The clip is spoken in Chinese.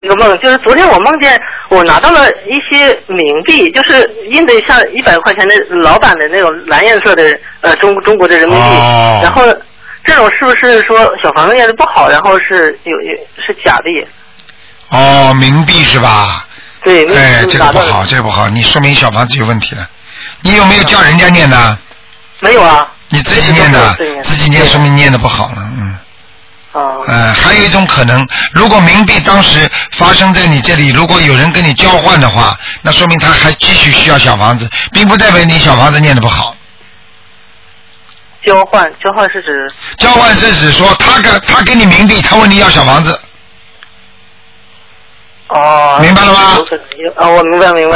一个梦，就是昨天我梦见我拿到了一些冥币，就是印的像100块钱的老版的那种蓝颜色的中国的人民币，然后这种是不是说小房子念的不好，然后是假的也？ 哦，冥币是吧？ 对， 哎，这个不好，这个不好，你说明小房子有问题了。你有没有叫人家念的？ 没有啊。 你自己念的，自己念说明念的不好了，还有一种可能，如果冥币当时发生在你这里，如果有人跟你交换的话，那说明他还继续需要小房子，并不代表你小房子念的不好。 交换是指？ 交换是指说他给你冥币，他问你要小房子。 哦。 明白了吗？ 我明白。